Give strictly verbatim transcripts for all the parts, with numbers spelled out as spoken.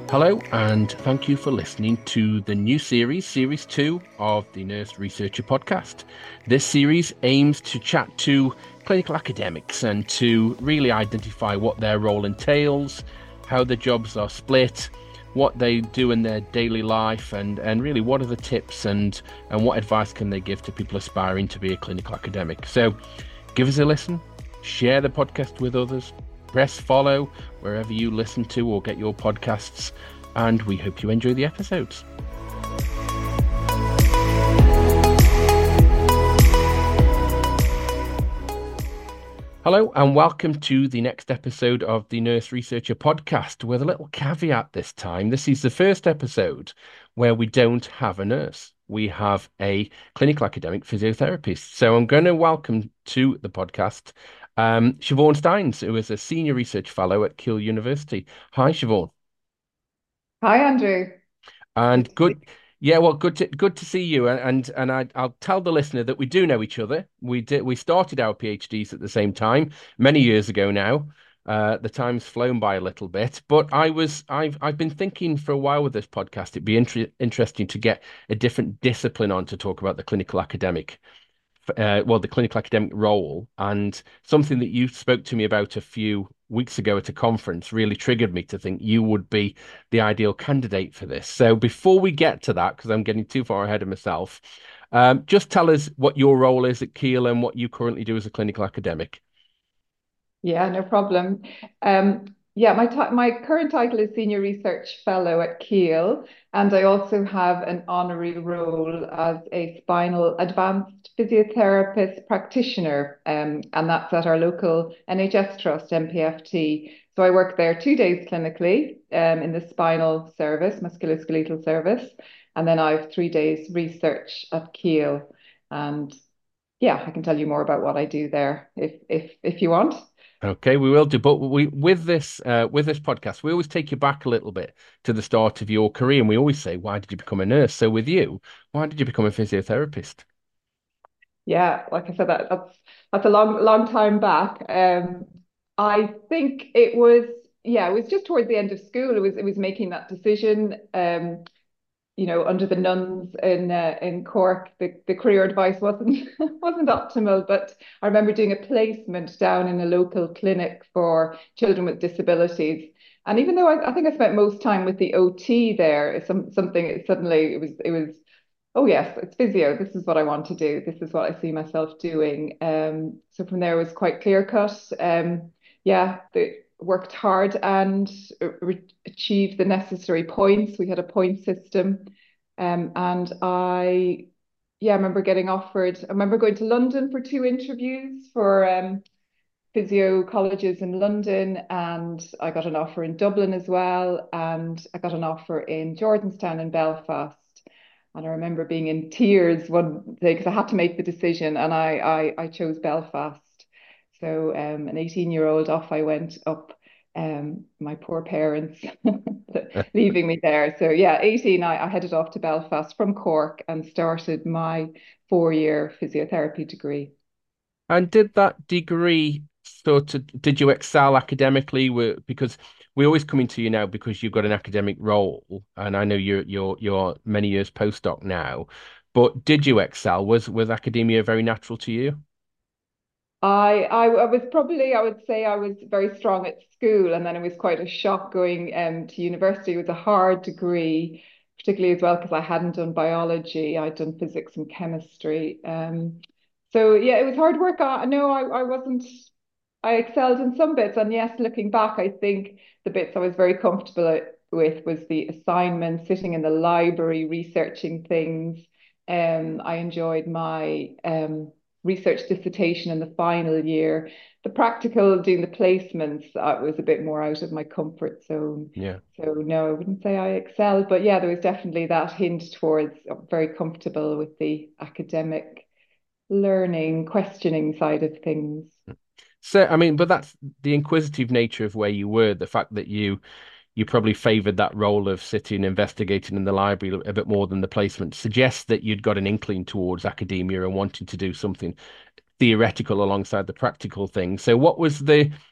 Hello, and thank you for listening to the new series, Series two of the Nurse Researcher podcast. This series aims to chat to clinical academics and to really identify what their role entails, how the jobs are split, what they do in their daily life, and, and really what are the tips and, and what advice can they give to people aspiring to be a clinical academic. So give us a listen, share the podcast with others, press follow wherever you listen to or get your podcasts, and we hope you enjoy the episodes. Hello and welcome to the next episode of the Nurse Researcher podcast, with a little caveat this time. This is the first episode where we don't have a nurse. We have a clinical academic physiotherapist. So I'm going to welcome to the podcast um, Siobhan Steins, who is a senior research fellow at Keele University. Hi, Siobhan. Hi, Andrew. Good And to see good, yeah, well, good to good to see you. And and, and I, I'll tell the listener that we do know each other. We did we started our PhDs at the same time many years ago now. Uh, the time's flown by a little bit, but I was I've I've been thinking for a while with this podcast. It'd be inter interesting to get a different discipline on to talk about the clinical academic uh, well, the clinical academic role, and something that you spoke to me about a few weeks ago at a conference really triggered me to think you would be the ideal candidate for this. So before we get to that, because I'm getting too far ahead of myself, um, just tell us what your role is at Keele and what you currently do as a clinical academic. Yeah, no problem. Um, yeah, my ti my current title is Senior Research Fellow at Keele, and I also have an honorary role as a spinal advanced physiotherapist practitioner, um, and that's at our local N H S trust, M P F T. So I work there two days clinically, um, in the spinal service, musculoskeletal service, and then I have three days research at Keele. And yeah, I can tell you more about what I do there if if if you want. Okay, we will do. But we with this uh, with this podcast, we always take you back a little bit to the start of your career, and we always say, "Why did you become a nurse?" So with you, why did you become a physiotherapist? Yeah, like I said, that that's that's a long long time back. Um, I think it was yeah, it was just towards the end of school. It was it was making that decision. Um, you know, under the nuns in uh, in Cork, the, the career advice wasn't wasn't optimal. But I remember doing a placement down in a local clinic for children with disabilities. And even though I, I think I spent most time with the O T there, it's some something it suddenly it was it was oh yes, it's physio. This is what I want to do. This is what I see myself doing. Um, so from there it was quite clear cut. Um, yeah, the, worked hard and re achieved the necessary points. We had a point system. Um, and I, yeah, I remember getting offered, I remember going to London for two interviews for um, physio colleges in London, and I got an offer in Dublin as well, and I got an offer in Jordanstown in Belfast. And I remember being in tears one day because I had to make the decision, and I I, I chose Belfast. So um, an eighteen year old off I went up. Um, my poor parents leaving me there. So yeah, eighteen, I, I headed off to Belfast from Cork and started my four year physiotherapy degree. And did that degree sort of, did you excel academically? Were, because we always come into you now because you've got an academic role, and I know you're you're you're many years postdoc now. But did you excel? Was was academia very natural to you? I, I I was probably I would say I was very strong at school, and then it was quite a shock going um to university. It was a hard degree, particularly as well because I hadn't done biology. I'd done physics and chemistry. Um, so yeah, it was hard work. I no, I I wasn't. I excelled in some bits, and yes, looking back, I think the bits I was very comfortable with was the assignment, sitting in the library, researching things. Um, I enjoyed my um research dissertation in the final year. The practical, doing the placements, uh, was a bit more out of my comfort zone. Yeah. So no, I wouldn't say I excelled, but yeah, there was definitely that hint towards uh, very comfortable with the academic learning, questioning side of things. So I mean, but that's the inquisitive nature of where you were, the fact that you you probably favored that role of sitting investigating in the library a bit more than the placement suggests that you'd got an inkling towards academia and wanting to do something theoretical alongside the practical thing. So what was the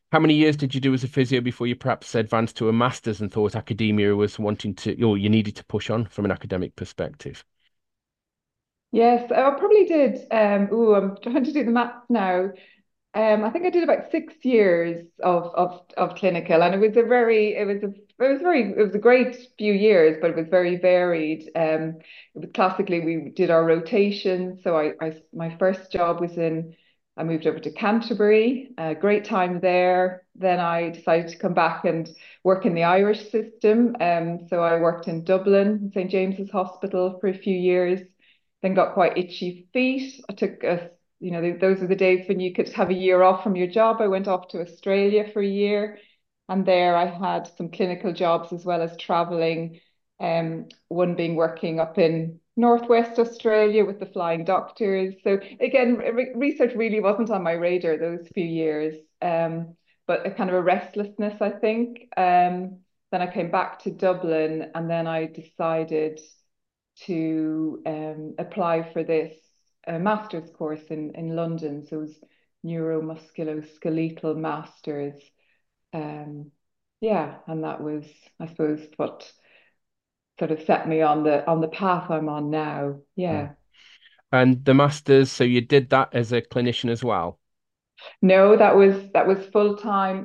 How many years did you do as a physio before you perhaps advanced to a master's and thought academia was wanting to, or you needed to push on from an academic perspective? Yes, I probably did. Um, ooh, I'm trying to do the maths now. Um, I think I did about six years of of of clinical, and it was a very, it was a, it was very, it was a great few years, but it was very varied. Um, it was classically we did our rotation. So I, I my first job was in, I moved over to Canterbury. A great time there. Then I decided to come back and work in the Irish system. Um, so I worked in Dublin, Saint James's Hospital for a few years. Then got quite itchy feet. I took a you know, those were the days when you could have a year off from your job. I went off to Australia for a year, and there I had some clinical jobs as well as traveling. Um, one being working up in Northwest Australia with the Flying Doctors. So again, re research really wasn't on my radar those few years, um, but a kind of a restlessness, I think. Um, then I came back to Dublin, and then I decided to um, apply for this uh, master's course in, in London. So it was neuromusculoskeletal masters. Um, yeah, and that was, I suppose, what sort of set me on the on the path I'm on now. Mm. Yeah. And the masters, so you did that as a clinician as well? No, that was that was full time.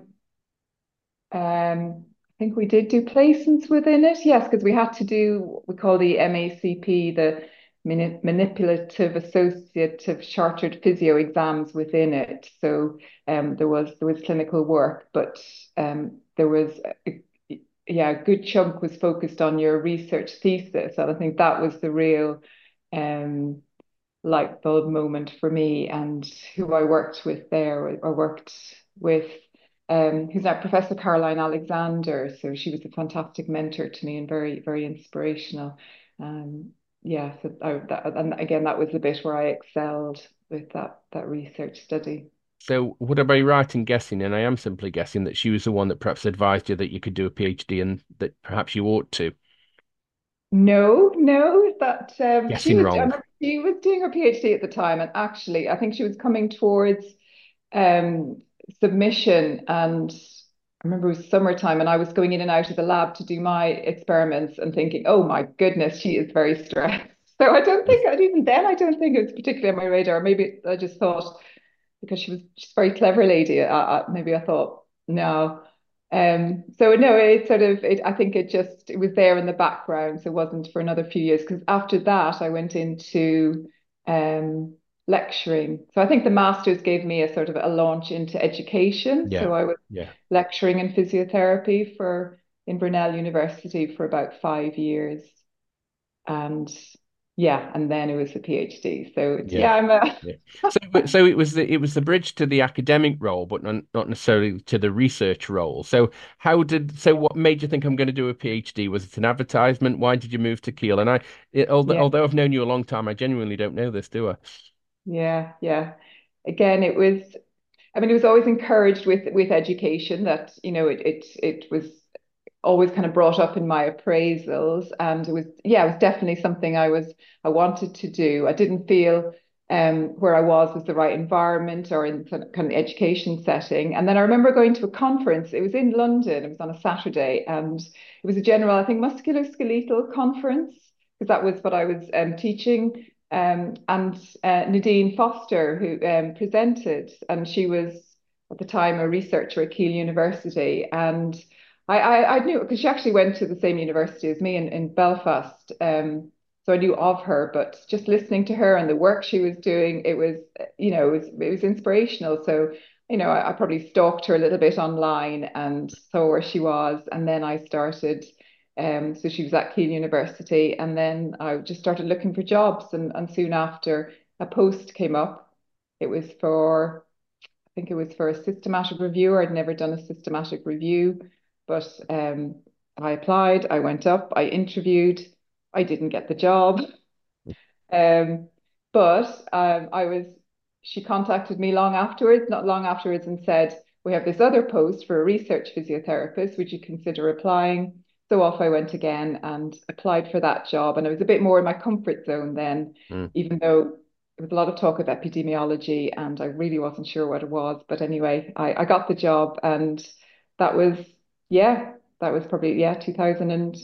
Um, I think we did do placements within it. Yes, because we had to do what we call the M A C P, the Mani- Manipulative Associative Chartered Physio exams within it. So um, there was there was clinical work, but um, there was a, yeah, a good chunk was focused on your research thesis, and I think that was the real um, light bulb moment for me. And who I worked with there, or worked with, um, who's now Professor Caroline Alexander. So she was a fantastic mentor to me and very, very inspirational. Um, yeah, so I, that, and again, that was the bit where I excelled with that that research study. So would I be right in guessing, and I am simply guessing, that she was the one that perhaps advised you that you could do a PhD and that perhaps you ought to? No, no, that um, she Guessing was I wrong. remember she was doing her PhD at the time, and actually, I think she was coming towards um, submission, and I remember it was summertime, and I was going in and out of the lab to do my experiments, and thinking, "Oh my goodness, she is very stressed." So I don't think, and even then, I don't think it was particularly on my radar. Maybe I just thought because she was she's a very clever lady. I, I, maybe I thought no. Um, so no, it sort of it, I think it just it was there in the background, so it wasn't for another few years. Because after that, I went into um, lecturing. So I think the masters gave me a sort of a launch into education. Yeah. So I was Yeah. lecturing in physiotherapy for in Brunel University for about five years, and yeah, and then it was the PhD. So it's Yeah. yeah, I'm a Yeah. So, but- so it was the it was the bridge to the academic role, but not not necessarily to the research role. So how did so what made you think I'm going to do a PhD? Was it an advertisement? Why did you move to Kiel? And I, it, although, yeah. although I've known you a long time, I genuinely don't know this, do I? Yeah, yeah. Again, it was, I mean, it was always encouraged with with education that, you know, it it it was always kind of brought up in my appraisals. And it was, yeah, it was definitely something I was I wanted to do. I didn't feel um where I was was the right environment or in some kind of education setting. And then I remember going to a conference. It was in London, it was on a Saturday, and it was a general, I think, musculoskeletal conference, because that was what I was um, teaching. Um, and uh, Nadine Foster, who um, presented, and she was at the time a researcher at Keele University. And I, I, I knew because she actually went to the same university as me in, in Belfast. Um, so I knew of her, but just listening to her and the work she was doing, it was, you know, it was, it was inspirational. So, you know, I, I probably stalked her a little bit online and saw where she was. And then I started, um, so she was at Keele University, and then I just started looking for jobs. And, and soon after, a post came up. It was for, I think it was for a systematic reviewer. I'd never done a systematic review, but um, I applied, I went up, I interviewed, I didn't get the job. Um, but um, I was, she contacted me long afterwards, not long afterwards, and said, "We have this other post for a research physiotherapist. Would you consider applying?" So off I went again and applied for that job. And I was a bit more in my comfort zone then, Mm. even though there was a lot of talk of epidemiology, and I really wasn't sure what it was. But anyway, I, I got the job, and that was, yeah, that was probably, yeah, two thousand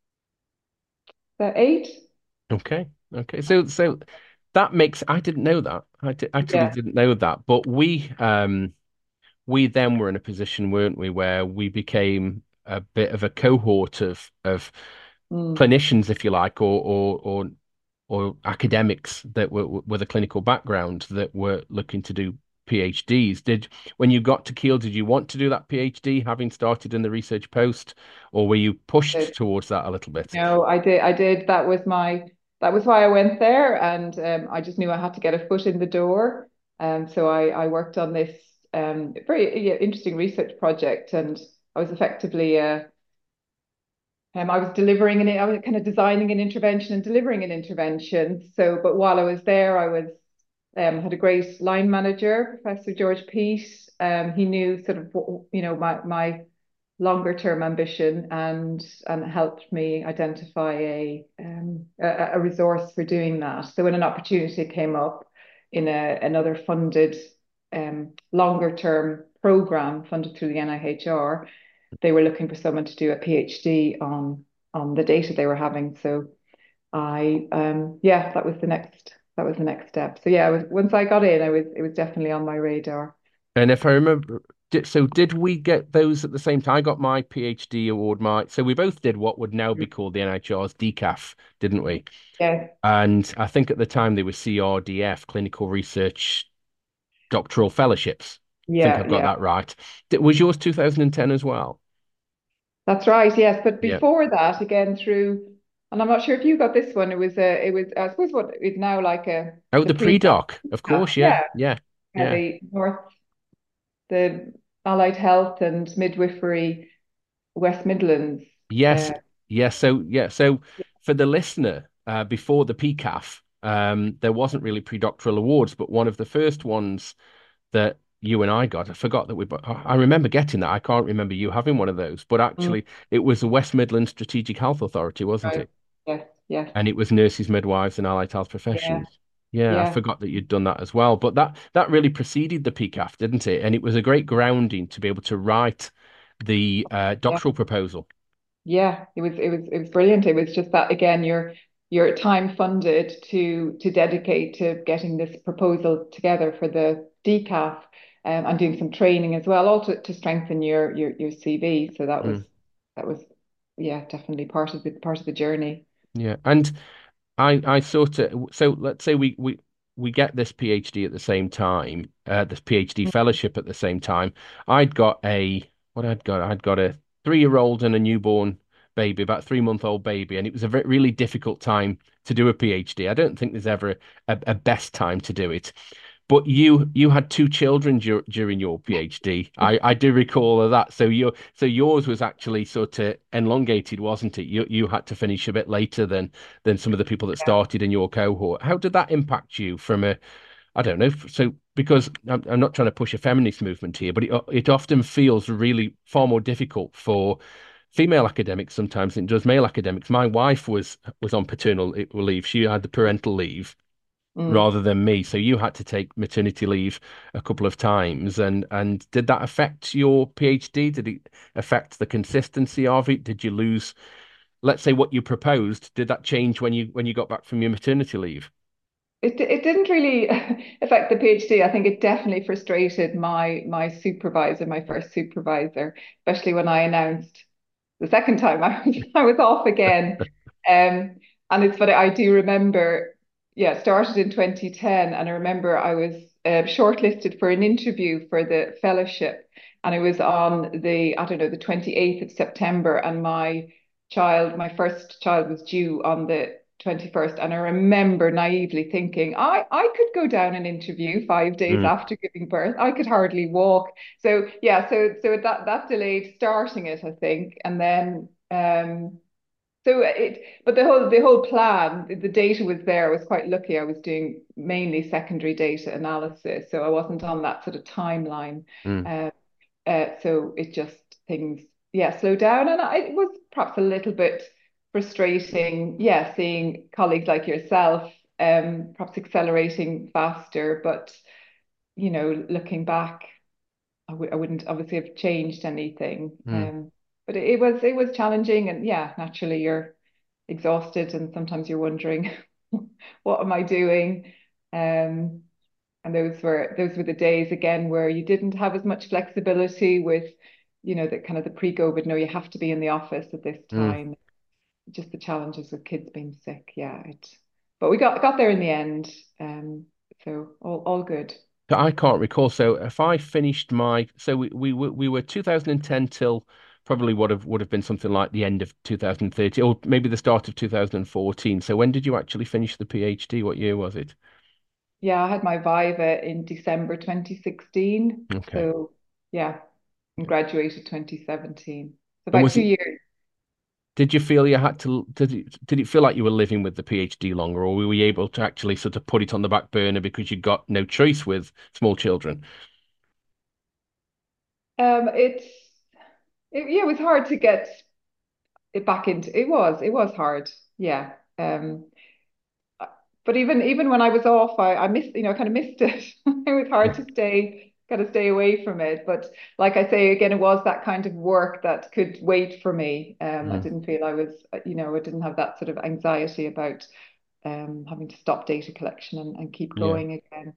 eight. Okay. Okay. So so that makes I didn't know that. I di- actually Yeah. didn't know that. But we um we then were in a position, weren't we, where we became a bit of a cohort of of Mm. clinicians, if you like, or or or or academics that were with a clinical background that were looking to do PhDs. Did when you got to Keele, did you want to do that PhD, having started in the research post, or were you pushed towards that a little bit? No, I did. I did. That was my, that was why I went there. And um, I just knew I had to get a foot in the door. Um, so I, I worked on this um, very, yeah, interesting research project. And I was effectively, uh, um, I was delivering an, I was kind of designing an intervention and delivering an intervention. So, but while I was there, I was, um, had a great line manager, Professor George Peat. Um, he knew sort of, you know, my, my longer term ambition, and and helped me identify a, um, a a resource for doing that. So when an opportunity came up in a, another funded um, longer term program funded through the N I H R, they were looking for someone to do a PhD on on the data they were having. So I um yeah, that was the next that was the next step. So yeah, I was, once I got in, I was it was definitely on my radar. And if I remember, did, so did we get those at the same time? I got my PhD award, my so we both did what would now be called the N I H R's D C A F, didn't we? Yeah, And I think at the time they were C R D F, Clinical Research Doctoral Fellowships. I think yeah, I've got yeah. that right. Did- Was yours two thousand ten as well? That's right, yes. But Yeah. before that, again through, and I'm not sure if you got this one. It was a, it was I suppose what is now like a Oh, the the pre-doc. pre-doc, of course. Yeah, Yeah, yeah, yeah. yeah. The North, the Allied Health and Midwifery West Midlands. Yes, Uh, yes. So yeah, so for the listener, uh, before the P C A F, um, there wasn't really pre-doctoral awards, but one of the first ones that you and I got, I forgot that we, but I remember getting that. I can't remember you having one of those, but mm, actually, it was the West Midlands Strategic Health Authority, wasn't right. it? Yes, yes, And it was nurses, midwives, and allied health yeah, professions. Yeah, I yeah, forgot that you'd done that as well. But that that really preceded the P C A F, didn't it? And it was a great grounding to be able to write the uh, yeah. doctoral proposal. Yeah, it was it was it was brilliant. It was just that again, you're you're time funded to to dedicate to getting this proposal together for the D C A F, um, and doing some training as well, all to, to strengthen your your your C V. So that was Mm, that was yeah, definitely part of the part of the journey. yeah, and I I sort of so let's say we we we get this PhD at the same time, uh, this PhD fellowship at the same time. I'd got a what I'd got I'd got a three-year-old and a newborn baby, about three-month-old baby, and it was a very, really difficult time to do a PhD. I don't think there's ever a, a best time to do it. But you you had two children dur during your PhD. I I do recall of that. So your so yours was actually sort of elongated, wasn't it? You you had to finish a bit later than than some of the people that started in your cohort. How did that impact you from a I don't know. So because I'm, I'm not trying to push a feminist movement here, but it it often feels really far more difficult for female academics sometimes than it does male academics. My wife was was on paternal leave. She had the parental leave Mm. rather than me. So you had to take maternity leave a couple of times. And and did that affect your PhD? Did it affect the consistency of it? Did you lose, let's say, what you proposed? Did that change when you when you got back from your maternity leave? It it didn't really affect the PhD. I think it definitely frustrated my my supervisor, my first supervisor, especially when I announced the second time I was I was off again. Um, and it's but I do remember, yeah, it started in twenty ten, and I remember I was uh, shortlisted for an interview for the fellowship, and it was on the I don't know the twenty-eighth of September, and my child, my first child, was due on the twenty-first, and I remember naively thinking I I could go down an interview five days Mm, after giving birth. I could hardly walk. So yeah, so so that that delayed starting it, I think, and then um, so it. But the whole the whole plan, the data was there. I was quite lucky. I was doing mainly secondary data analysis, so I wasn't on that sort of timeline. mm. Uh, uh, so it just things yeah slowed down, and I, it was perhaps a little bit frustrating. Yeah, seeing colleagues like yourself. um, perhaps accelerating faster. But, you know, looking back, I w I wouldn't obviously have changed anything. Mm. Um, but it, it was it was challenging, and yeah, naturally you're exhausted, and sometimes you're wondering, what am I doing? Um, and those were those were the days again where you didn't have as much flexibility with, you know, the kind of the pre-COVID, no, you have to be in the office at this Mm. time. Just the challenges with kids being sick. Yeah, it, but we got got there in the end. Um, so all all good. I can't recall. So if I finished my, so we we were we were two thousand ten till probably would have would have been something like the end of two thousand thirteen or maybe the start of two thousand fourteen. So when did you actually finish the PhD? What year was it? Yeah, I had my Viva in December twenty sixteen. Okay. So yeah, and graduated twenty seventeen. So And about was two it, years. did you feel you had to, did it, did it feel like you were living with the PhD longer, or were you able to actually sort of put it on the back burner because you got no choice with small children? Um, it's it, yeah, it was hard to get it back into. It was it was hard. Yeah. Um, but even even when I was off, I, I missed, you know, I kind of missed it. It was hard Yeah. to stay, kind of stay away from it. But like I say again, it was that kind of work that could wait for me. Um, I Mm. didn't feel I was, you know, I didn't have that sort of anxiety about um having to stop data collection and, and keep Yeah. going again.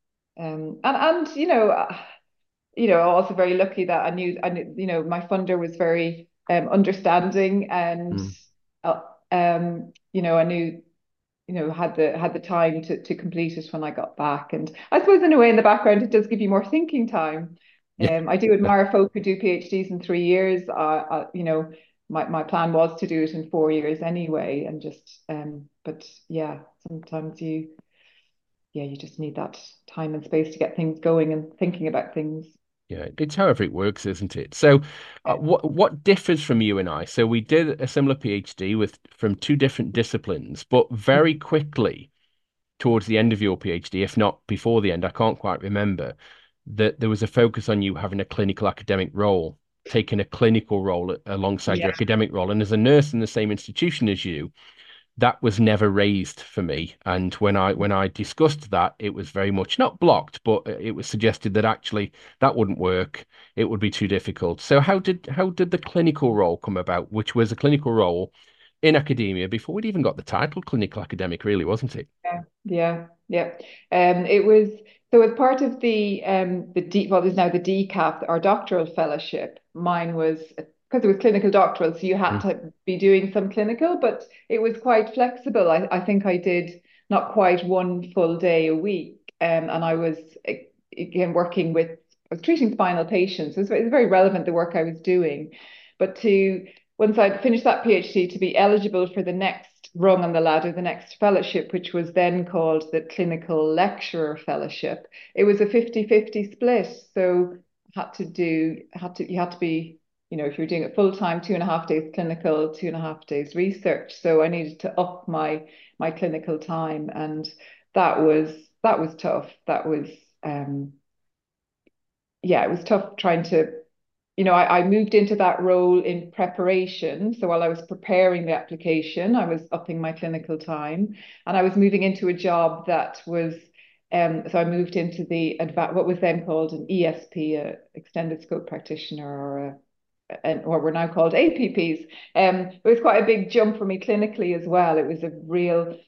Um, and and you know, uh, you know, also very lucky that I knew, I knew, you know, my funder was very um understanding and Mm. uh, um, you know, I knew, you know, had the had the time to to complete it when I got back. And I suppose in a way in the background it does give you more thinking time. Yeah. Um, I do admire folk who do PhDs in three years. Uh, uh, you know, my my plan was to do it in four years anyway, and just um, but yeah, sometimes you yeah you just need that time and space to get things going and thinking about things. Yeah, it's however it works, isn't it? So, uh, Yeah. what what differs from you and I? So we did a similar PhD with from two different disciplines, but very quickly towards the end of your PhD, if not before the end, I can't quite remember, that there was a focus on you having a clinical academic role, taking a clinical role alongside Yeah. your academic role. And as a nurse in the same institution as you, that was never raised for me. And when I when I discussed that, it was very much not blocked, but it was suggested that actually that wouldn't work. It would be too difficult. So how did how did the clinical role come about, which was a clinical role in academia before we'd even got the title clinical academic, really, wasn't it? Yeah, yeah, yeah. Um, it was so as part of the um the D what is now the D CAP, our doctoral fellowship. Mine was because it was clinical doctoral, so you had Mm. to be doing some clinical, but it was quite flexible. I, I think I did not quite one full day a week, um, and I was eh, again working with I was treating spinal patients. It was, it was very relevant the work I was doing, but to once I'd finished that PhD to be eligible for the next rung on the ladder, the next fellowship, which was then called the Clinical Lecturer Fellowship. It was a fifty fifty split. So had to do, had to, you had to be, you know, if you're doing it full time, two and a half days clinical, two and a half days research. So I needed to up my my clinical time. And that was that was tough. That was um yeah, it was tough trying to you know, I, I moved into that role in preparation. So while I was preparing the application, I was upping my clinical time, and I was moving into a job that was. Um, so I moved into the adva- what was then called an E S P, a extended scope practitioner, or a and or we're now called A P Ps. Um, it was quite a big jump for me clinically as well. It was a real,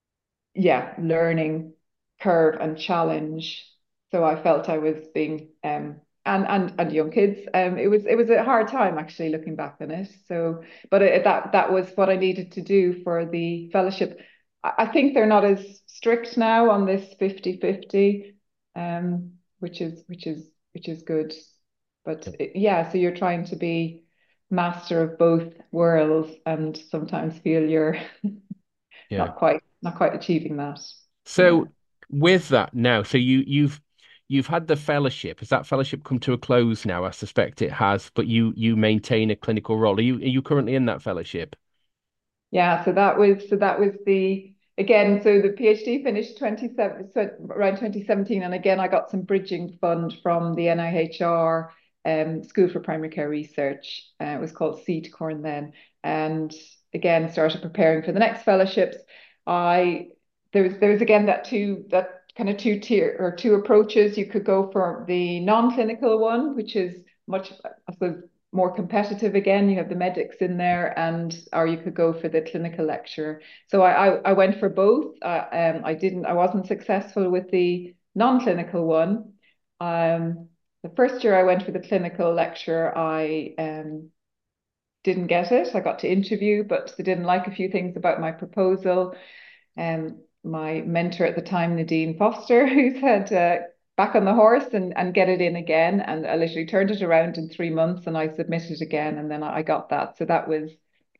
yeah, learning curve and challenge. So I felt I was being um and and and young kids. Um, it was it was a hard time actually looking back on it. So, but it, that that was what I needed to do for the fellowship. I, I think they're not as strict now on this fifty fifty, um, which is which is which is good. But it, yeah, so you're trying to be master of both worlds and sometimes feel you're Yeah. not quite not quite achieving that. Yeah. So with that now, so you you've you've had the fellowship. Has that fellowship come to a close now? I suspect it has, but you you maintain a clinical role. Are you are you currently in that fellowship? Yeah, so that was so that was the again, so the PhD finished twenty-seven, so around twenty seventeen, and again I got some bridging fund from the N I H R um, School for Primary Care Research. Uh, it was called Seed Corn then, and again started preparing for the next fellowships. I there's there's again that two that kind of two tier or two approaches. You could go for the non-clinical one, which is much, I suppose, more competitive again. You have the medics in there, and or you could go for the clinical lecturer. So I I, I went for both. I um I didn't I wasn't successful with the non-clinical one. Um, the first year I went for the clinical lecturer, I um didn't get it. I got to interview, but they didn't like a few things about my proposal. Um, my mentor at the time, Nadine Foster, who said, uh, back on the horse and, and get it in again. And I literally turned it around in three months and I submitted again. And then I got that. So that was, I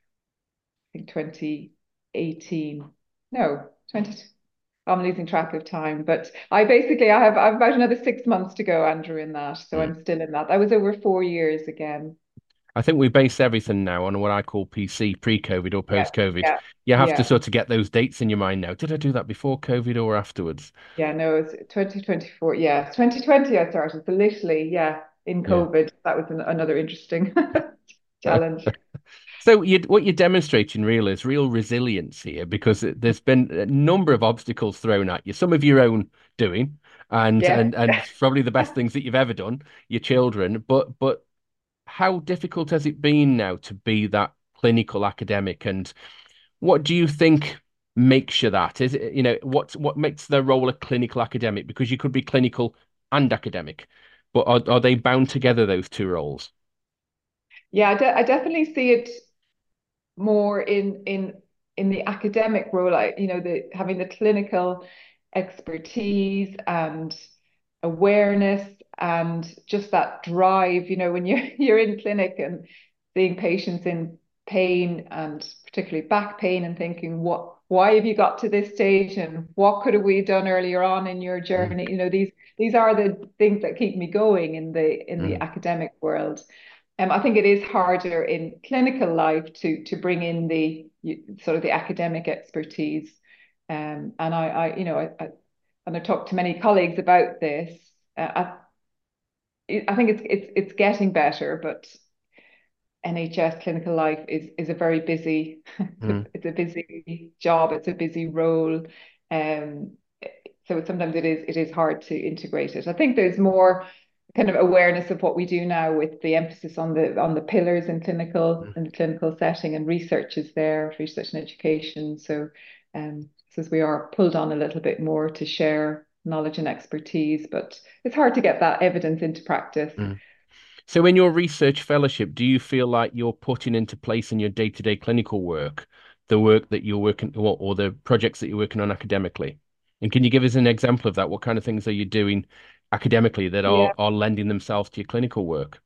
think, twenty eighteen. No, twenty. I'm losing track of time, but I basically I have I have about another six months to go, Andrew, in that. So Mm. I'm still in that. I was over four years again. I think we base everything now on what I call P C, pre-COVID or Yeah, post-COVID. yeah, You have to yeah. sort of get those dates in your mind now. Did I do that before COVID or afterwards? Yeah, no, it's twenty twenty-four. Yeah, twenty twenty I started. So literally, yeah, in Yeah. COVID, that was an, another interesting challenge. So you, what you're demonstrating really is real resilience here because there's been a number of obstacles thrown at you, some of your own doing, and Yeah. and and probably the best things that you've ever done, your children. But but how difficult has it been now to be that clinical academic, and what do you think makes you that? Is it, you know, what what makes the role a clinical academic? Because you could be clinical and academic, but are are they bound together, those two roles? Yeah, I, de I definitely see it more in in in the academic role, like, you know, the having the clinical expertise and awareness and just that drive, you know, when you're you're in clinic and seeing patients in pain and particularly back pain and thinking, what why have you got to this stage and what could have we done earlier on in your Mm, journey? You know, these these are the things that keep me going in the in the mm, academic world. Um, I think it is harder in clinical life to to bring in the sort of the academic expertise. Um, and I, I, you know, I, I and I talked to many colleagues about this. Uh, I, I think it's it's it's getting better, but N H S clinical life is is a very busy. It's a, mm, it's a busy job. It's a busy role. Um, so sometimes it is it is hard to integrate it. I think there's more kind of awareness of what we do now with the emphasis on the on the pillars in clinical mm. in the clinical setting, and research is there, research and education. So um since we are pulled on a little bit more to share knowledge and expertise, but it's hard to get that evidence into practice. Mm. So, in your research fellowship, do you feel like you're putting into place in your day-to-day clinical work the work that you're working or, or the projects that you're working on academically? And can you give us an example of that? What kind of things are you doing academically that are Yeah. are lending themselves to your clinical work?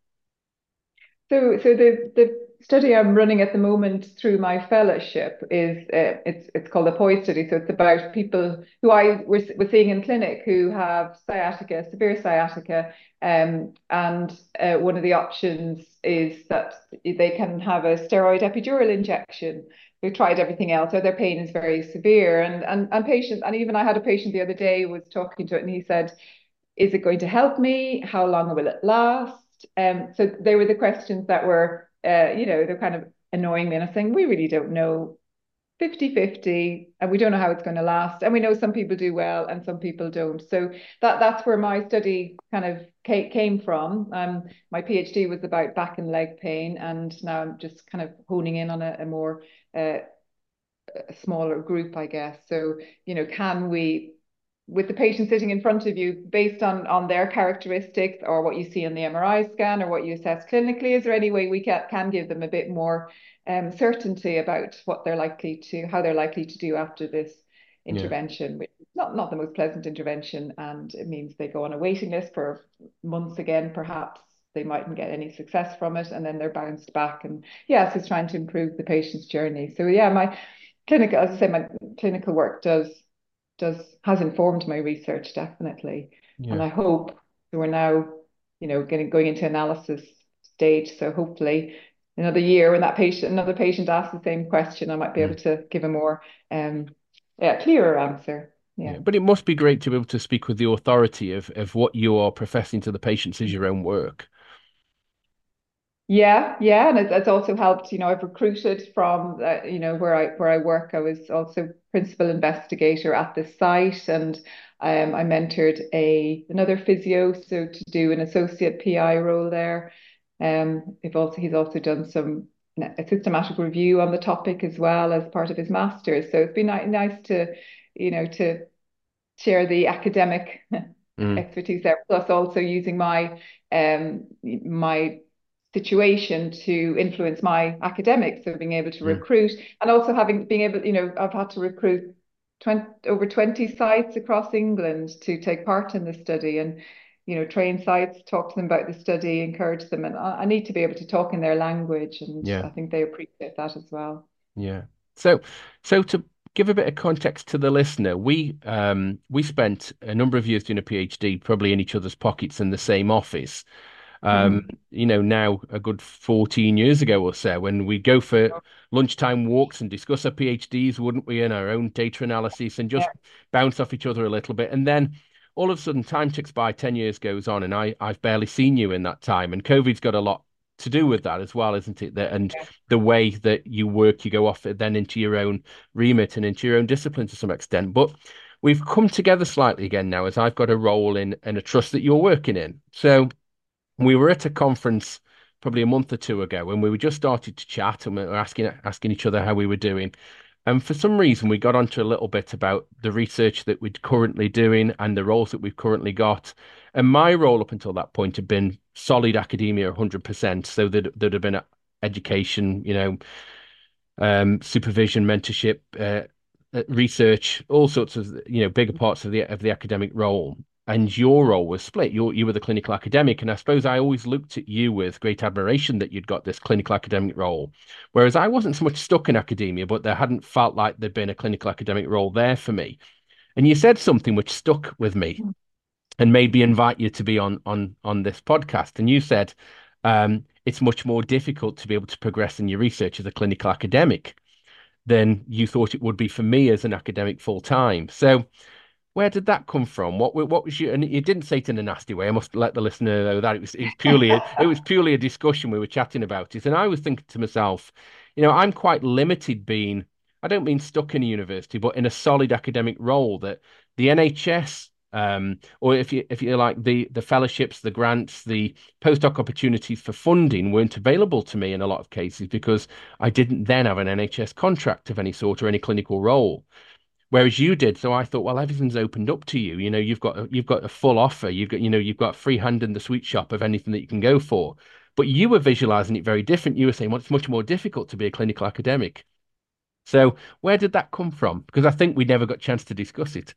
So, so the the study I'm running at the moment through my fellowship is uh, it's it's called the POISE study. So it's about people who I was, was seeing in clinic who have sciatica, severe sciatica, um, and uh, one of the options is that they can have a steroid epidural injection. We've tried everything else, so their pain is very severe, and and and patients, and even I had a patient the other day who was talking to it, and he said, is it going to help me? How long will it last? Um, so they were the questions that were, uh, you know, they're kind of annoying me. And I'm saying, we really don't know, fifty fifty, and we don't know how it's going to last. And we know some people do well and some people don't. So that that's where my study kind of came from. Um, my PhD was about back and leg pain, and now I'm just kind of honing in on a, a more uh, a smaller group, I guess. So, you know, can we, with the patient sitting in front of you, based on on their characteristics or what you see in the M R I scan or what you assess clinically, is there any way we can, can give them a bit more um, certainty about what they're likely to, how they're likely to do after this Yeah. intervention, which is not, not the most pleasant intervention, and it means they go on a waiting list for months again, perhaps. They mightn't get any success from it, and then they're bounced back. And yes, it's trying to improve the patient's journey. So yeah, my clinical, as I say, my clinical work does does has informed my research definitely, and Yeah. I hope so we're now, you know, getting going into analysis stage. So hopefully, another year when that patient, another patient asks the same question, I might be able Mm. to give a more um, yeah, clearer answer. Yeah. Yeah. But it must be great to be able to speak with the authority of of what you are professing to the patients as your own work. Yeah, yeah, and it's, it's also helped. You know, I've recruited from uh, you know where I where I work. I was also principal investigator at this site, and um, I mentored a another physio so to do an associate P I role there. Um, we've also he's also done some a systematic review on the topic as well as part of his master's. So it's been ni nice to you know to share the academic Mm, expertise there, plus also using my um my situation to influence my academics. So being able to mm, recruit and also having being able, you know, I've had to recruit twenty, over twenty sites across England to take part in the study and you know train sites, talk to them about the study, encourage them, and I, I need to be able to talk in their language, and yeah. I think they appreciate that as well. Yeah. So, so to give a bit of context to the listener, we um we spent a number of years doing a PhD, probably in each other's pockets in the same office. Um, Mm-hmm. you know, now a good fourteen years ago or so, when we go for lunchtime walks and discuss our PhDs, wouldn't we, and our own data analysis and just Yeah. bounce off each other a little bit. And then all of a sudden time ticks by, ten years goes on, and I I've barely seen you in that time. And COVID's got a lot to do with that as well, isn't it? That and the way that you work, you go off then into your own remit and into your own discipline to some extent. But we've come together slightly again now as I've got a role in in a trust that you're working in. So we were at a conference probably a month or two ago when we were just started to chat and we were asking asking each other how we were doing. And for some reason, we got onto a little bit about the research that we're currently doing and the roles that we've currently got. And my role up until that point had been solid academia one hundred percent. So that there'd have been education, you know, um, supervision, mentorship, uh, uh, research, all sorts of, you know, bigger parts of the of the academic role. And your role was split. You you were the clinical academic, and I suppose I always looked at you with great admiration that you'd got this clinical academic role, whereas I wasn't so much stuck in academia, but there hadn't felt like there'd been a clinical academic role there for me. And you said something which stuck with me and made me invite you to be on on on this podcast. And you said um, it's much more difficult to be able to progress in your research as a clinical academic than you thought it would be for me as an academic full time. So where did that come from? What what was you? And you didn't say it in a nasty way. I must let the listener know that it was it was purely a, it was purely a discussion. We were chatting about it, and I was thinking to myself, you know, I'm quite limited being. I don't mean stuck in a university, but in a solid academic role that the N H S, um, or if you if you like the the fellowships, the grants, the postdoc opportunities for funding weren't available to me in a lot of cases because I didn't then have an N H S contract of any sort or any clinical role. Whereas you did, so I thought, well, everything's opened up to you. You know, you've got a, you've got a full offer. You've got, you know, you've got a free hand in the sweet shop of anything that you can go for. But you were visualizing it very different. You were saying, well, it's much more difficult to be a clinical academic. So where did that come from? Because I think we never got a chance to discuss it.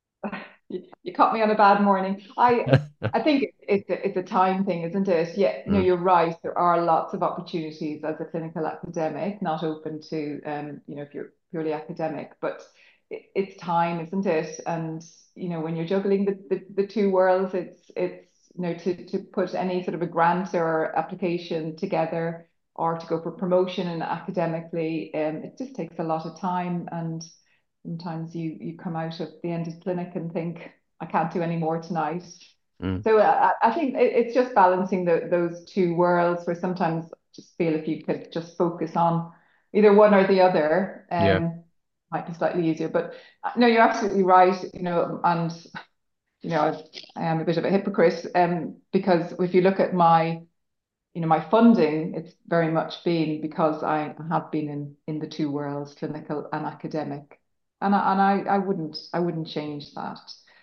You, you caught me on a bad morning. I I think it's a, it's a time thing, isn't it? Yeah, no, Mm, you're right. There are lots of opportunities as a clinical academic, not open to um, you know, if you're purely academic, but it, it's time, isn't it? And you know, when you're juggling the, the, the two worlds, it's it's you know to to put any sort of a grant or application together or to go for promotion and academically, um, it just takes a lot of time and sometimes you you come out of the end of clinic and think, I can't do any more tonight. mm, So I, I think it, it's just balancing the, those two worlds where sometimes I just feel if you could just focus on either one or the other, yeah. um, might be slightly easier. But uh, no, you're absolutely right, you know, and you know, I, I am a bit of a hypocrite, um, because if you look at my you know, my funding, it's very much been because I have been in in the two worlds, clinical and academic, and I, and I I wouldn't I wouldn't change that.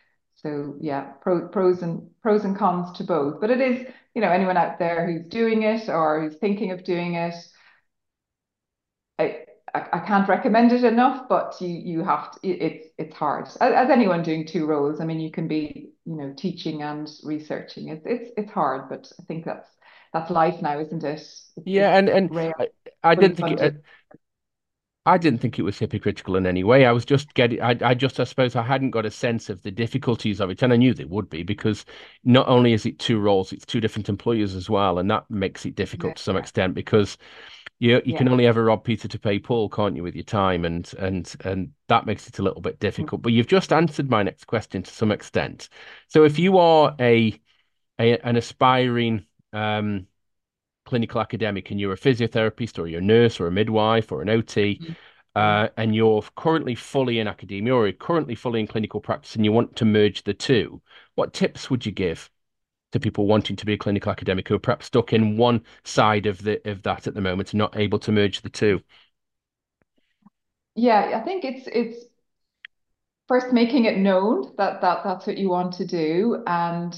So yeah, pro, pros and pros and cons to both. But it is, you know, anyone out there who's doing it or who's thinking of doing it, I I, I can't recommend it enough. But you you have to. It, it's it's hard as, as anyone doing two roles. I mean, you can be you know teaching and researching. It's it's it's hard, but I think that's that's life now, isn't it? It's, Yeah, it's and and rare, I, I fully didn't think funded. it. I didn't think it was hypocritical in any way. I was just getting, I, I just, I suppose I hadn't got a sense of the difficulties of it. And I knew they would be because not only is it two roles, it's two different employers as well. And that makes it Yeah, difficult to some extent because you you yeah. can only ever rob Peter to pay Paul, can't you, with your time? And and and that makes it a little bit difficult. But you've just answered my next question to some extent. So if you are a, a an aspiring um clinical academic and you're a physiotherapist or you're a nurse or a midwife or an O T, Mm. uh, and you're currently fully in academia or you're currently fully in clinical practice and you want to merge the two, what tips would you give to people wanting to be a clinical academic who are perhaps stuck in one side of the of that at the moment and not able to merge the two? Yeah, I think it's it's first making it known that that that's what you want to do, and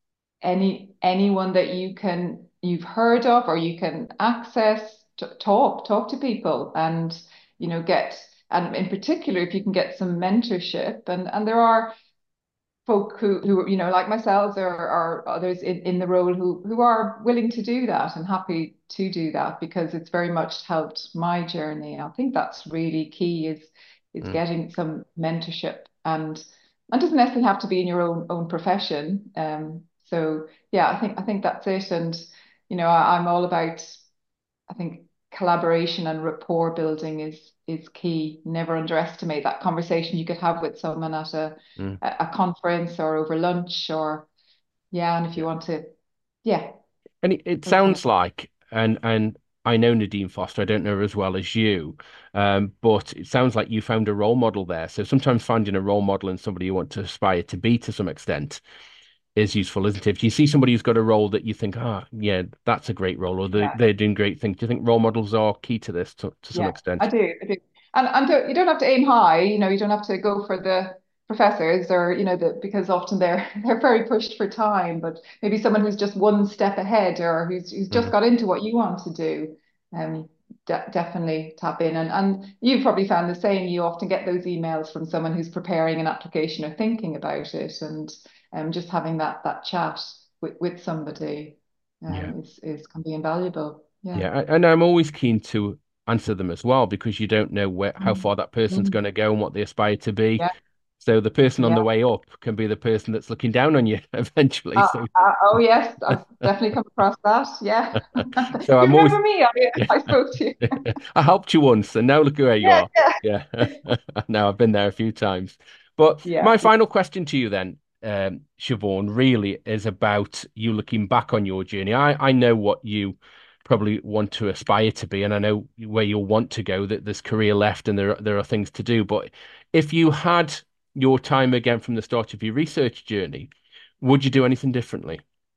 any anyone that you can you've heard of or you can access to talk talk to people, and you know get, and in particular if you can get some mentorship, and and there are folk who, who you know, like myself or, or others in, in the role who who are willing to do that and happy to do that, because it's very much helped my journey. I think that's really key, is is Mm, getting some mentorship, and and doesn't necessarily have to be in your own own profession. Um, so yeah, I think I think that's it. And you know, I, I'm all about, I think collaboration and rapport building is is key. Never underestimate that conversation you could have with someone at a mm, a conference or over lunch, or yeah, and if yeah. you want to, yeah, And it, it those kind sounds of like, and and I know Nadine Foster, I don't know her as well as you, um, but it sounds like you found a role model there. So sometimes finding a role model in somebody you want to aspire to be to some extent is useful, isn't it? If you see somebody who's got a role that you think, ah, yeah, that's a great role, or they, yeah. they're doing great things, do you think role models are key to this to, to some Yeah, I extent? do. I do. And and don't, you don't have to aim high, you know, you don't have to go for the professors, or, you know, the, because often they're they're very pushed for time, but maybe someone who's just one step ahead, or who's who's just Mm, got into what you want to do. Um, de definitely tap in. And and you've probably found the same. You often get those emails from someone who's preparing an application or thinking about it, and um, just having that that chat with, with somebody yeah. um is is can be invaluable. Yeah. Yeah, and I'm always keen to answer them as well because you don't know where how Mm. far that person's Mm. going to go and what they aspire to be. Yeah. So the person on Yeah. the way up can be the person that's looking down on you eventually. Uh, So uh, oh yes, I've definitely come across that. Yeah. so You I'm always remember me? I, I spoke to you. I helped you once and now look where you Yeah, are. yeah. Yeah. Now I've been there a few times. But Yeah. my final question to you then, um, Siobhan, really is about you looking back on your journey. I, I know what you probably want to aspire to be, and I know where you'll want to go, that there's career left and there, there are things to do. But if you had your time again from the start of your research journey, would you do anything differently?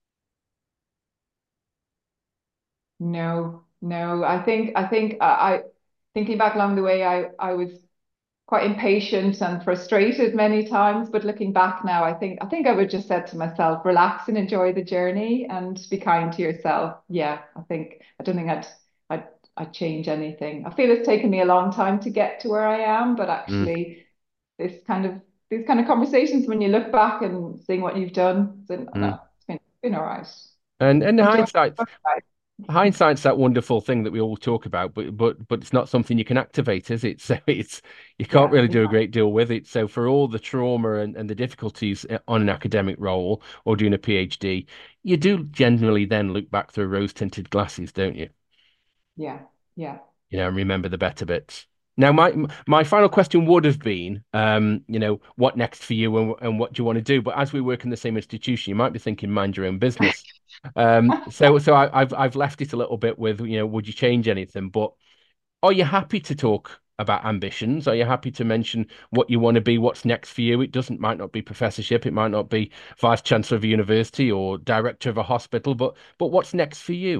No, no. I think I think I, I thinking back along the way, I I was quite impatient and frustrated many times. But looking back now, I think I think I would just said to myself, relax and enjoy the journey and be kind to yourself. Yeah, I think I don't think I'd I'd I'd change anything. I feel it's taken me a long time to get to where I am, but Mm, actually this kind of these kind of conversations, when you look back and seeing what you've done, then mm. no, it's been been all right. And and Enjoy. hindsight, hindsight's that wonderful thing that we all talk about, but but but it's not something you can activate, is it? So it's you can't Yeah, really do a exactly. great deal with it. So for all the trauma and, and the difficulties uh, on an academic role or doing a PhD, you do generally then look back through rose-tinted glasses, don't you? Yeah, yeah. You know, and remember the better bits. Now, my my final question would have been, um, you know, what next for you and, and what do you want to do? But as we work in the same institution, you might be thinking, mind your own business. Um, so so I, I've I've left it a little bit with, you know, would you change anything? But are you happy to talk about ambitions? Are you happy to mention what you want to be, what's next for you? It doesn't might not be professorship, it might not be vice chancellor of a university or director of a hospital, but but what's next for you?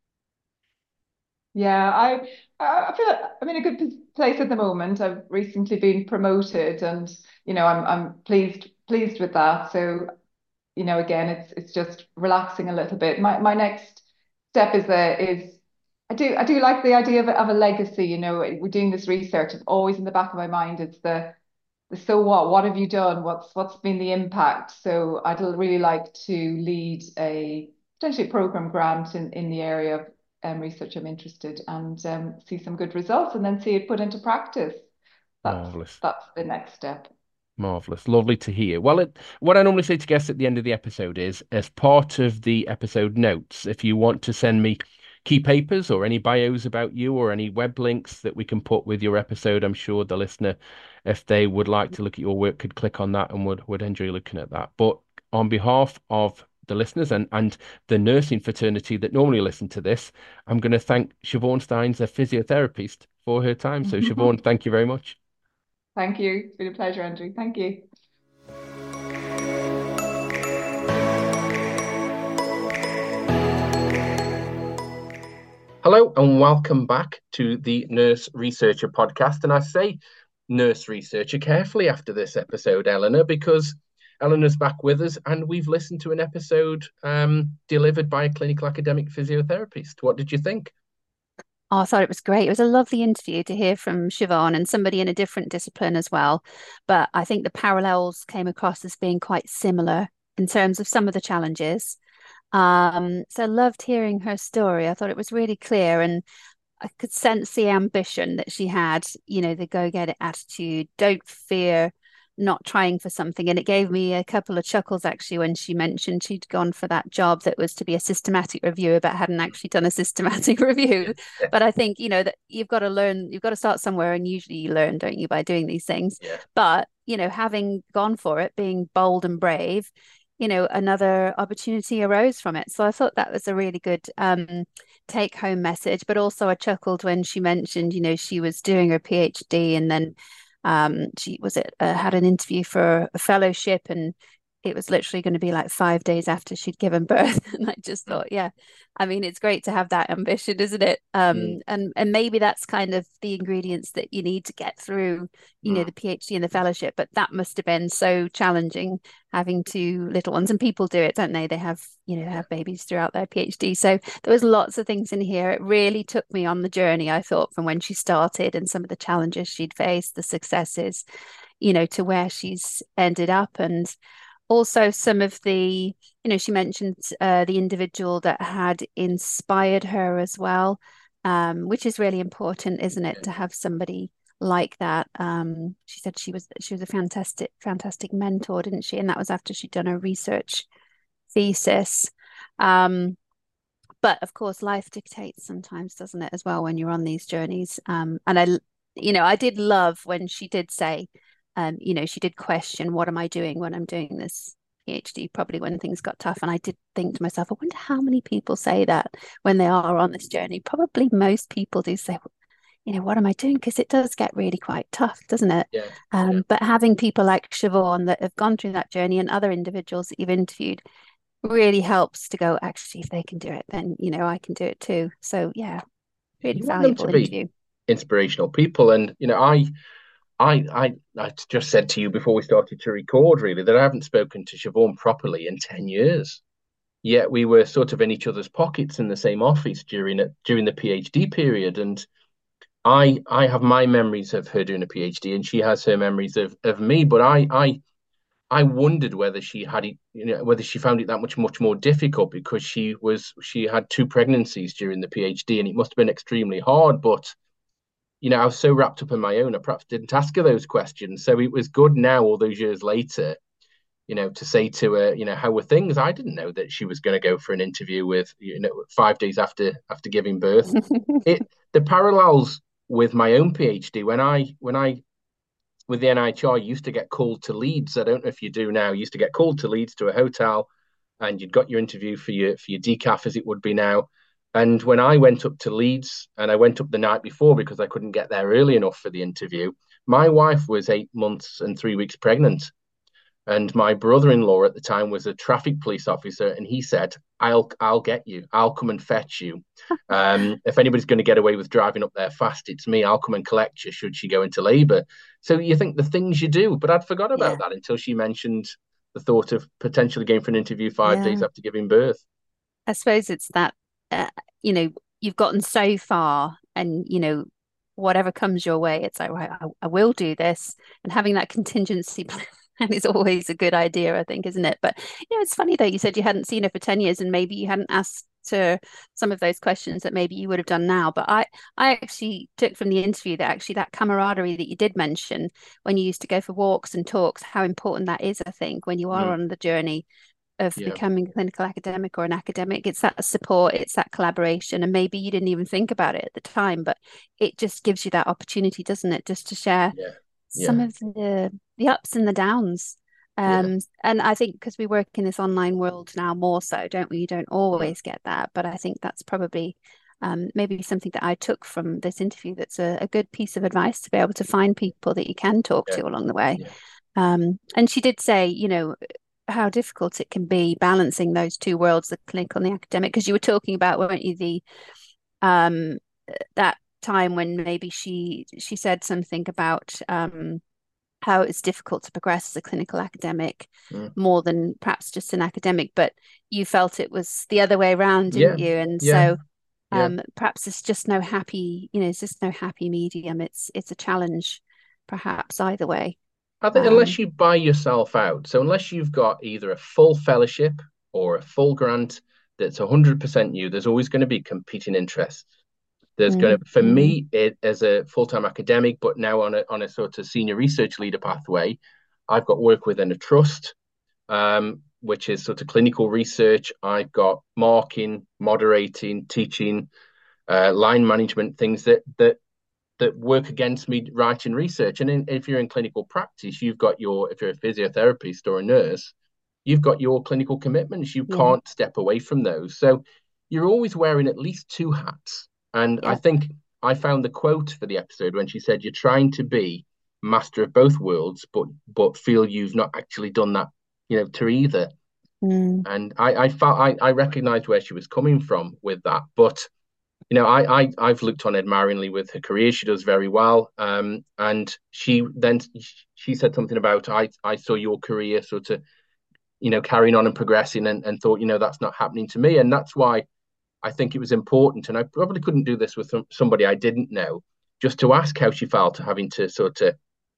Yeah, I I feel like I'm in a good place at the moment. I've recently been promoted, and you know, I'm I'm pleased pleased with that. So, you know, again, it's it's just relaxing a little bit. My my next step is a is I do I do like the idea of a, of a legacy. You know, we're doing this research. It's always in the back of my mind. It's the the so what? What have you done? What's what's been the impact? So I'd really like to lead a potentially program grant in in the area of um, research I'm interested, and um, see some good results, and then see it put into practice. That's Marvelous. that's the next step. Marvelous. Lovely to hear. Well, it, what I normally say to guests at the end of the episode is, as part of the episode notes, if you want to send me key papers or any bios about you or any web links that we can put with your episode, I'm sure the listener, if they would like to look at your work, could click on that and would, would enjoy looking at that. But on behalf of the listeners and, and the nursing fraternity that normally listen to this, I'm going to thank Siobhan Steins, a physiotherapist, for her time. So, Siobhan, thank you very much. Thank you. It's been a pleasure, Andrew. Thank you. Hello and welcome back to the Nurse Researcher podcast. And I say nurse researcher carefully after this episode, Eleanor, because Eleanor's back with us and we've listened to an episode um, delivered by a clinical academic physiotherapist. What did you think? Oh, I thought it was great. It was a lovely interview to hear from Siobhan and somebody in a different discipline as well. But I think the parallels came across as being quite similar in terms of some of the challenges. Um, so I loved hearing her story. I thought it was really clear and I could sense the ambition that she had, you know, the go-get-it attitude, don't fear not trying for something. And it gave me a couple of chuckles actually when she mentioned she'd gone for that job that was to be a systematic reviewer, but hadn't actually done a systematic review. But I think, you know, that you've got to learn, you've got to start somewhere, and usually you learn, don't you, by doing these things. Yeah. But, you know, having gone for it, being bold and brave, you know, another opportunity arose from it. So I thought that was a really good um, take home message. But also I chuckled when she mentioned, you know, she was doing her PhD and then um, she was it uh, had an interview for a fellowship, and it was literally going to be like five days after she'd given birth. And I just thought, yeah, I mean, it's great to have that ambition, isn't it? Um, mm. and and maybe that's kind of the ingredients that you need to get through, you mm. know, the PhD and the fellowship. But that must have been so challenging, having two little ones. And people do it, don't they? They have, you know, have babies throughout their PhD. So there was lots of things in here. It really took me on the journey, I thought, from when she started and some of the challenges she'd faced, the successes, you know, to where she's ended up. And also some of the, you know, she mentioned uh, the individual that had inspired her as well, um, which is really important, isn't it, to have somebody like that. Um, she said she was she was a fantastic, fantastic mentor, didn't she? And that was after she'd done her research thesis. Um, but of course, life dictates sometimes, doesn't it, as well, when you're on these journeys. Um, and I, you know, I did love when she did say, Um, you know, she did question, what am I doing when I'm doing this PhD, probably when things got tough. And I did think to myself, I wonder how many people say that when they are on this journey. Probably most people do say, you know, what am I doing? Because it does get really quite tough, doesn't it? Yeah. Um, yeah. But having people like Siobhan that have gone through that journey and other individuals that you've interviewed really helps to go, actually, if they can do it, then, you know, I can do it too. So, yeah, really you valuable want them to interview. Be inspirational people. And, you know, I, I, I, I just said to you before we started to record, really, that I haven't spoken to Siobhan properly in ten years. Yet we were sort of in each other's pockets in the same office during it during the PhD period. And I, I have my memories of her doing a PhD, and she has her memories of of me. But I, I, I wondered whether she had it, you know, whether she found it that much, much more difficult because she was she had two pregnancies during the PhD, and it must have been extremely hard. But you know, I was so wrapped up in my own, I perhaps didn't ask her those questions. So it was good now, all those years later, you know, to say to her, you know, how were things? I didn't know that she was going to go for an interview with, you know, five days after after giving birth. it the parallels with my own PhD when I when I with the N I H R used to get called to Leeds. I don't know if you do now. You used to get called to Leeds to a hotel, and you'd got your interview for your for your decaf as it would be now. And when I went up to Leeds, and I went up the night before because I couldn't get there early enough for the interview, my wife was eight months and three weeks pregnant. And my brother-in-law at the time was a traffic police officer, and he said, I'll I'll get you. I'll come and fetch you. Um, if anybody's going to get away with driving up there fast, it's me. I'll come and collect you should she go into labour. So you think the things you do, but I'd forgot about yeah. that until she mentioned the thought of potentially going for an interview five yeah. days after giving birth. I suppose it's that, uh, you know, you've gotten so far and, you know, whatever comes your way, it's like, right, I, I will do this. And having that contingency plan and it's always a good idea, I think, isn't it? But, you know, it's funny though, you said you hadn't seen her for ten years and maybe you hadn't asked her some of those questions that maybe you would have done now. But I, I actually took from the interview that actually that camaraderie that you did mention when you used to go for walks and talks, how important that is, I think, when you are mm. on the journey of yeah. becoming a clinical academic or an academic. It's that support, it's that collaboration. And maybe you didn't even think about it at the time, but it just gives you that opportunity, doesn't it? Just to share yeah. Yeah. some of the the ups and the downs Um, yeah. And I think because we work in this online world now more so, don't we? You don't always get that, but I think that's probably um, maybe something that I took from this interview. That's a, a good piece of advice to be able to find people that you can talk yeah. to along the way. Yeah. Um, and she did say, you know, how difficult it can be balancing those two worlds, the clinical and the academic, because you were talking about, weren't you, the um, that time when maybe she she said something about um, how it's difficult to progress as a clinical academic mm. more than perhaps just an academic, but you felt it was the other way around, didn't yeah. you? And yeah. so um, yeah. perhaps it's just no happy, you know, it's just no happy medium. It's it's a challenge, perhaps either way. I think um, unless you buy yourself out, so unless you've got either a full fellowship or a full grant that's one hundred percent you, there's always going to be competing interests. There's mm, going to, for mm. me, it, as a full-time academic, but now on a on a sort of senior research leader pathway, I've got work within a trust, um, which is sort of clinical research. I've got marking, moderating, teaching, uh, line management, things that that that work against me writing research. And in, if you're in clinical practice, you've got your, if you're a physiotherapist or a nurse, you've got your clinical commitments. You yeah. can't step away from those. So you're always wearing at least two hats. And yeah. I think I found the quote for the episode when she said, you're trying to be master of both worlds, but but feel you've not actually done that, you know, to either. Mm. And I I felt I, I recognized where she was coming from with that. But, you know, I, I I've looked on admiringly with her career. She does very well. Um, and she then she said something about I I saw your career sort of, you know, carrying on and progressing and, and thought, you know, that's not happening to me. And that's why I think it was important, and I probably couldn't do this with somebody I didn't know, just to ask how she felt having to sort of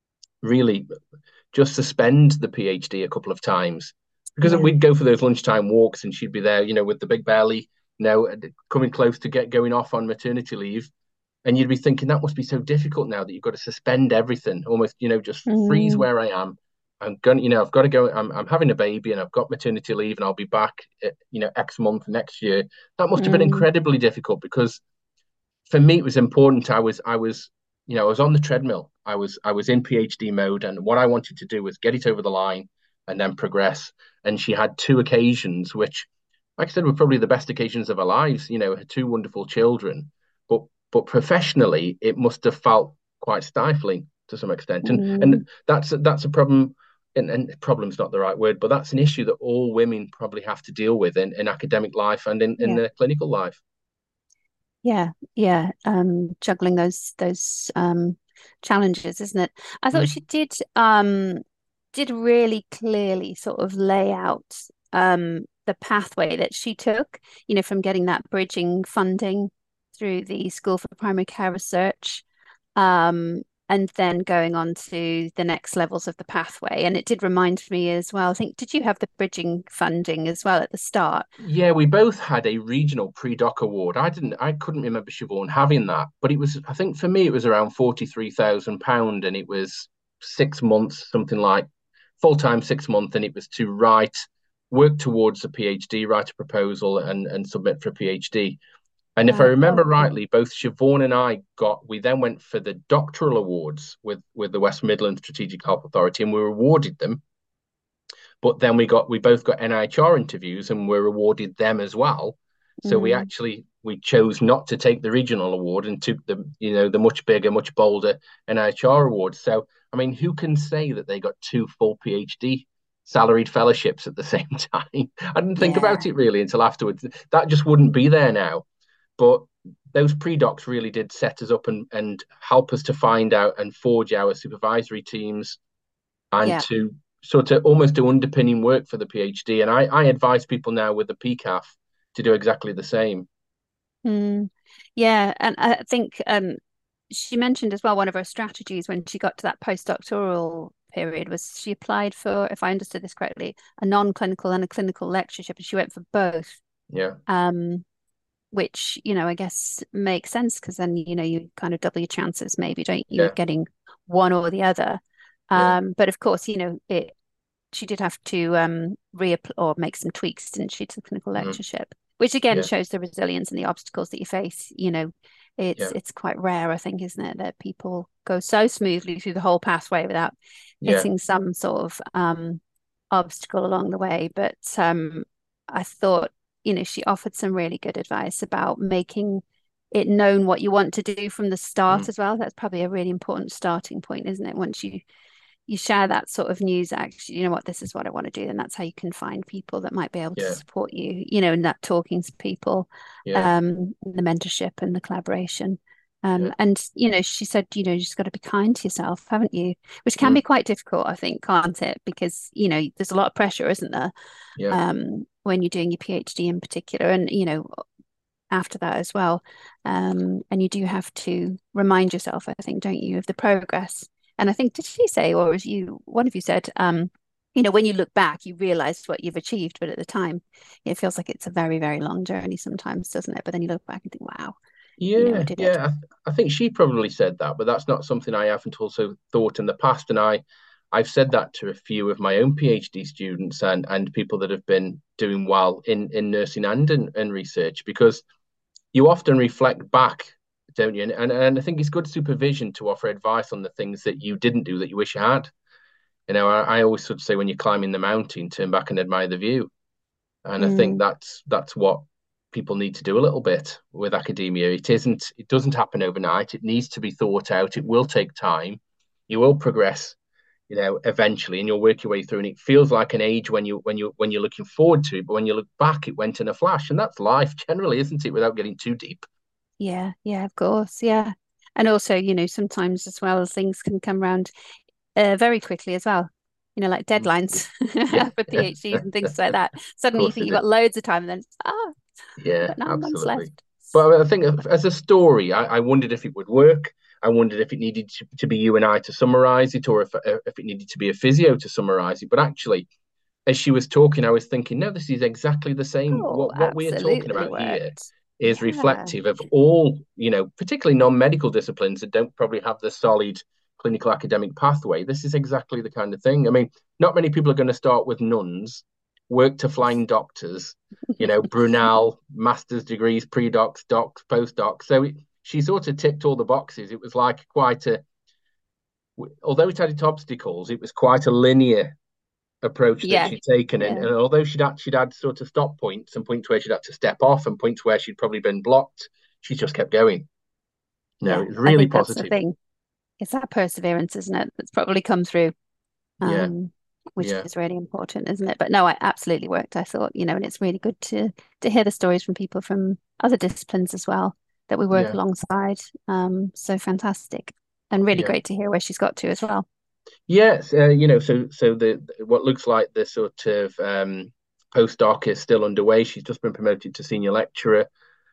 really just suspend the PhD a couple of times. Because yeah. we'd go for those lunchtime walks and she'd be there, you know, with the big belly, you know, coming close to get going off on maternity leave. And you'd be thinking, that must be so difficult now that you've got to suspend everything, almost, you know, just mm. freeze where I am. I'm going, you know, I've got to go. I'm, I'm having a baby, and I've got maternity leave, and I'll be back, at, you know, X month next year. That must have been mm. incredibly difficult because, for me, it was important. I was, I was, you know, I was on the treadmill. I was, I was in PhD mode, and what I wanted to do was get it over the line and then progress. And she had two occasions, which, like I said, were probably the best occasions of her lives. You know, her two wonderful children, but but professionally, it must have felt quite stifling to some extent, and mm. and that's that's a problem. And, and problem's not the right word, but that's an issue that all women probably have to deal with in, in academic life and in, in yeah. their clinical life. Yeah, yeah. Um, juggling those those um, challenges, isn't it? I thought mm. she did um, did really clearly sort of lay out um, the pathway that she took, you know, from getting that bridging funding through the School for Primary Care Research, um, and then going on to the next levels of the pathway. And it did remind me as well, I think, did you have the bridging funding as well at the start? Yeah, we both had a regional pre-doc award. I didn't, I couldn't remember Siobhan having that, but it was, I think for me, it was around forty-three thousand pounds, and it was six months, something like full-time six months. And it was to write, work towards a PhD, write a proposal and, and submit for a PhD. And if I remember rightly, both Siobhan and I got, we then went for the doctoral awards with, with the West Midlands Strategic Health Authority, and we were awarded them. But then we got, we both got N I H R interviews and were awarded them as well. So mm. we actually, we chose not to take the regional award and took the, you know, the much bigger, much bolder N I H R awards. So, I mean, who can say that they got two full PhD salaried fellowships at the same time? I didn't think yeah. about it really until afterwards. That just wouldn't be there now. But those pre-docs really did set us up and, and help us to find out and forge our supervisory teams and yeah. to sort of almost do underpinning work for the PhD. And I, I advise people now with the P C A F to do exactly the same. Mm. Yeah, and I think um, she mentioned as well, one of her strategies when she got to that postdoctoral period was she applied for, if I understood this correctly, a non-clinical and a clinical lectureship, and she went for both. Yeah. Um, which, you know, I guess makes sense because then, you know, you kind of double your chances maybe, don't you, yeah. getting one or the other. Um, yeah. But of course, you know, it she did have to um, re or make some tweaks, didn't she, to the clinical mm-hmm. lectureship, which again yeah. shows the resilience and the obstacles that you face. You know, it's yeah. it's quite rare, I think, isn't it, that people go so smoothly through the whole pathway without yeah. hitting some sort of um, obstacle along the way. But um, I thought, you know, she offered some really good advice about making it known what you want to do from the Mm. start as well. That's probably a really important starting point, isn't it? Once you you share that sort of news, actually, you know what, this is what I want to do, and that's how you can find people that might be able to Yeah, support you, you know, in that talking to people, yeah, um, the mentorship and the collaboration. yeah. Um, and you know, she said, you know, you just got to be kind to yourself, haven't you? Which can Mm. be quite difficult, I think, can't it? Because, you know, there's a lot of pressure, isn't there? Yeah. Um, when you're doing your PhD in particular, and you know, after that as well. Um, and you do have to remind yourself, I think, don't you, of the progress. And I think, did she say, or was you, one of you said, um, you know, when you look back, you realize what you've achieved, but at the time, it feels like it's a very, very long journey sometimes, doesn't it? But then you look back and think, wow, you know, I Yeah, did it. yeah. I, th- I think she probably said that, but that's not something I haven't also thought in the past. And I, I've said that to a few of my own PhD students and and people that have been doing well in in nursing and in, in research, because you often reflect back, don't you? And, and and I think it's good supervision to offer advice on the things that you didn't do that you wish you had. You know, I, I always sort of say when you're climbing the mountain, turn back and admire the view. And I think Mm, that's that's what people need to do a little bit with academia. It isn't, it doesn't happen overnight. It needs to be thought out. It will take time. You will progress, you know, eventually, and you'll work your way through. And it feels like an age when you when you when you're looking forward to it, but when you look back, it went in a flash. And that's life generally, isn't it? Without getting too deep. yeah, yeah, of course, yeah. And also, you know, sometimes as well, things can come around uh, very quickly as well. You know, like Mm. deadlines Yeah, for PhDs and things like that. of Suddenly you course think they you've do. got loads of time, and then ah, I've Yeah, got nine months absolutely. left. But I think as a story, I, I wondered if it would work. I wondered if it needed to, to be you and I to summarize it, or if if it needed to be a physio to summarize it. But actually, as she was talking, I was thinking, no, this is exactly the same. Oh, What what we are talking absolutely about here worked. is Yeah, reflective of all, you know, particularly non-medical disciplines that don't probably have the solid clinical academic pathway. This is exactly the kind of thing. I mean, not many people are going to start with nuns, work to flying doctors, you know, Brunel, master's degrees, pre-docs, docs, post-docs. So it, she sort of ticked all the boxes. It was like quite a, although it had its obstacles, it was quite a linear approach that yeah, she'd taken. And, yeah, and although she'd had, she'd had sort of stop points and points where she'd had to step off and points where she'd probably been blocked, she just kept going. No, yeah. it was I really think that's the positive. thing. It's that perseverance, isn't it? That's probably come through, Yeah, um, which yeah, is really important, isn't it? But no, I absolutely worked. I thought, you know, and it's really good to to hear the stories from people from other disciplines as well that we work yeah, alongside. Um, so fantastic, and really yeah. great to hear where she's got to as well. Yes, uh, you know, so so the what looks like the sort of um, postdoc is still underway. She's just been promoted to senior lecturer,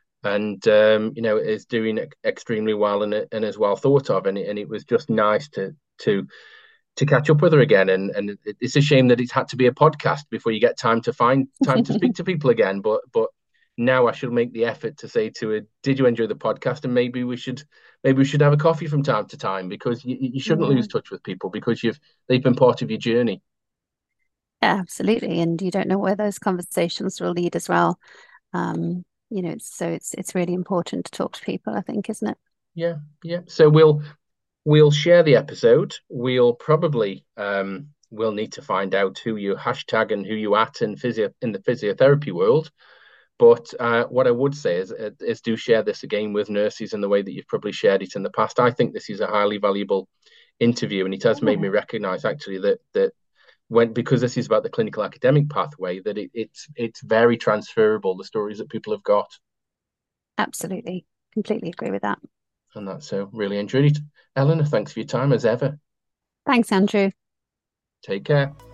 and um, you know is doing ex- extremely well and and is well thought of. And it, and it was just nice to to to catch up with her again. And and it's a shame that it's had to be a podcast before you get time to find time to speak to people again. But but now I should make the effort to say to her, "Did you enjoy the podcast?" And maybe we should maybe we should have a coffee from time to time, because you, you shouldn't Yeah, lose touch with people because you've they've been part of your journey. yeah, absolutely. And you don't know where those conversations will lead as well. Um, you know, it's, so it's it's really important to talk to people, I think, isn't it? Yeah, yeah. So we'll we'll share the episode. We'll probably um we'll need to find out who you hashtag and who you at in physio in the physiotherapy world. But uh, what I would say is, uh, is do share this again with nurses in the way that you've probably shared it in the past. I think this is a highly valuable interview, and it has made me Yeah, recognise actually that that when because this is about the clinical academic pathway, that it, it's it's very transferable, the stories that people have got, absolutely. Completely agree with that. and that's so really enjoyed it. Eleanor, thanks for your time as ever. Thanks, Andrew. Take care.